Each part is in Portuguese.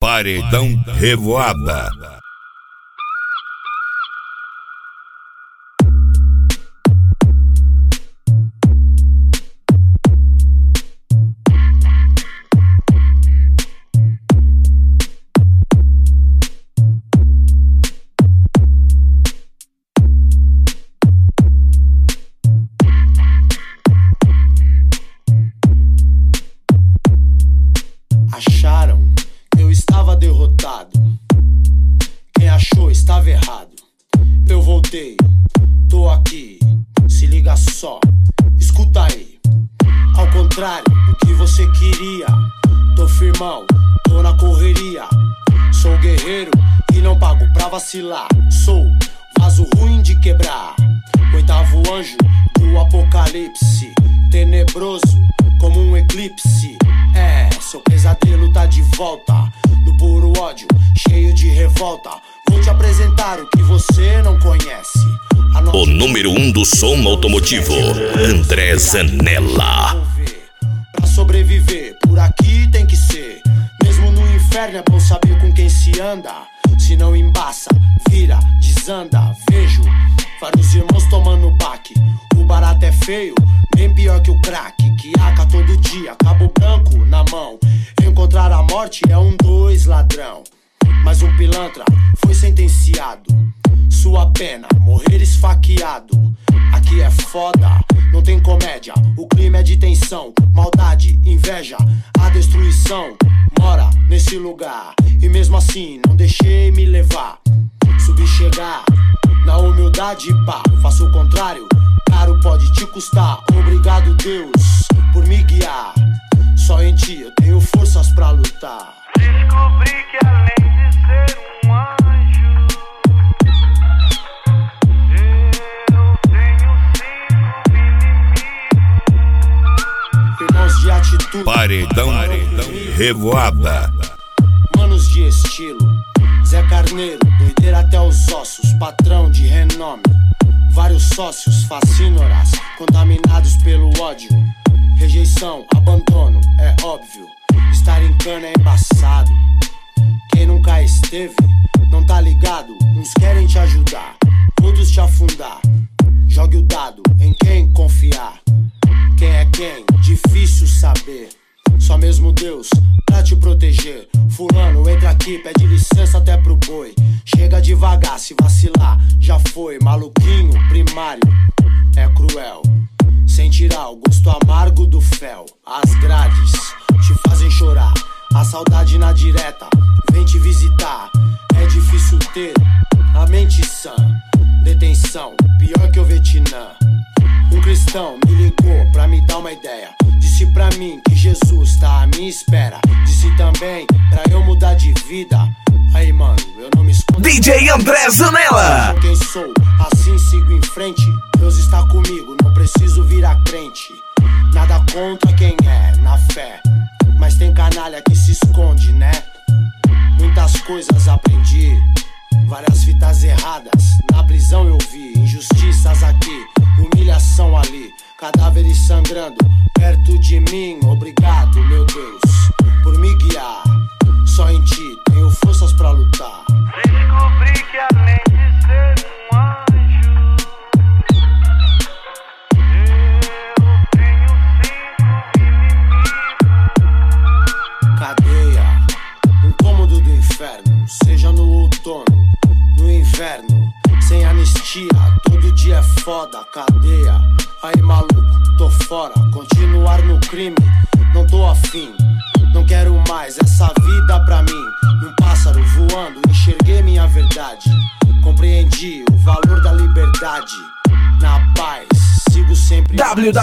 Paredão Revoada. Acharam que eu estava derrotado. Quem achou estava errado. Eu voltei, tô aqui. Se liga só, escuta aí. Ao contrário do que você queria, tô firmão, tô na correria. Sou guerreiro e não pago pra vacilar. Sou vaso ruim de quebrar. O oitavo anjo do apocalipse, tenebroso como um eclipse. Seu pesadelo tá de volta, no puro ódio, cheio de revolta. Vou te apresentar o que você não conhece. O número 1 do som automotivo, André Zanella. Pra sobreviver, por aqui tem que ser. Mesmo no inferno é bom saber com quem se anda. Se não embaça, vira, desanda. Vejo vários irmãos tomando baque. O barato é feio, bem pior que o crack. Que aca todo dia, cabo branco na mão. Encontrar a morte é 2 ladrão. Mas um pilantra foi sentenciado. Sua pena, morrer esfaqueado. Aqui é foda, não tem comédia. O clima é de tensão, maldade, inveja. A destruição mora nesse lugar. E mesmo assim não deixei me levar. Subi chegar, na humildade pá. Faço o contrário, caro pode te custar. Obrigado Deus por me guiar. Só em ti eu tenho forças pra lutar. Descobri que além de ser um anjo, eu tenho 5 inimigos. Irmãos de atitude, Paredão Revoada. manos de estilo, Zé Carneiro, doideira até os ossos. Patrão de renome, vários sócios, fascínoras, contaminados pelo ódio. Rejeição, abandono, é óbvio. Estar em cana é embaçado. Quem nunca esteve, não tá ligado. Uns querem te ajudar, outros te afundar. Jogue o dado em quem confiar. Quem é quem? Difícil saber. Só mesmo Deus pra te proteger. Fulano, entra aqui, pede licença até pro boi. Chega devagar, se vacilar, já foi. Maluquinho, primário, é cruel. Sem tirar o gosto amargo do fel. As grades te fazem chorar. A saudade na direta vem te visitar. É difícil ter a mente sã. Detenção, pior que o Vietnã. Um cristão me ligou pra me dar uma ideia. Disse pra mim que Jesus tá à minha espera. Disse também pra eu mudar de vida. Aí mano, eu não me escondo. DJ André Zanella. Quem sou, assim sigo em frente. Deus está comigo, não preciso virar crente. Nada contra quem é, na fé. Mas tem canalha que se esconde, né? Muitas coisas aprendi, várias fitas erradas. Na prisão eu vi injustiças aqui, humilhação ali. Cadáveres sangrando perto de mim. Obrigado, meu Deus, por me guiar. Só em ti tenho forças pra lutar. Descobri que além de ser um anjo, eu tenho 5 inimigos. Cadeia, um cômodo do inferno. Seja no outono, no inverno. Sem anistia, todo dia é foda. Cadeia, aí maluco, tô fora. Continuar no crime, não tô afim. Não quero mais essa vida pra mim. Um pássaro voando, enxerguei minha verdade. Compreendi o valor da liberdade. Na paz, sigo sempre.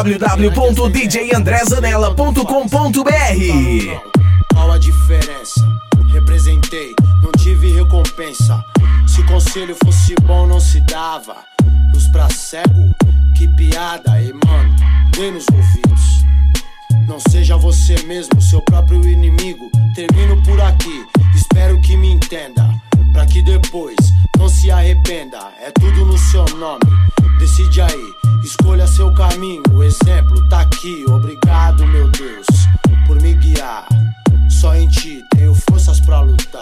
www.djandrezanella.com.br. Qual a diferença? Representei, não tive recompensa. Se conselho fosse bom não se dava. Luz pra cego, que piada. E mano, dê nos ouvidos. Não seja você mesmo, seu próprio inimigo. Termino por aqui, espero que me entenda. Pra que depois não se arrependa. É tudo no seu nome, decide aí. Escolha seu caminho, o exemplo tá aqui. Obrigado, meu Deus, por me guiar. Só em ti tenho forças pra lutar.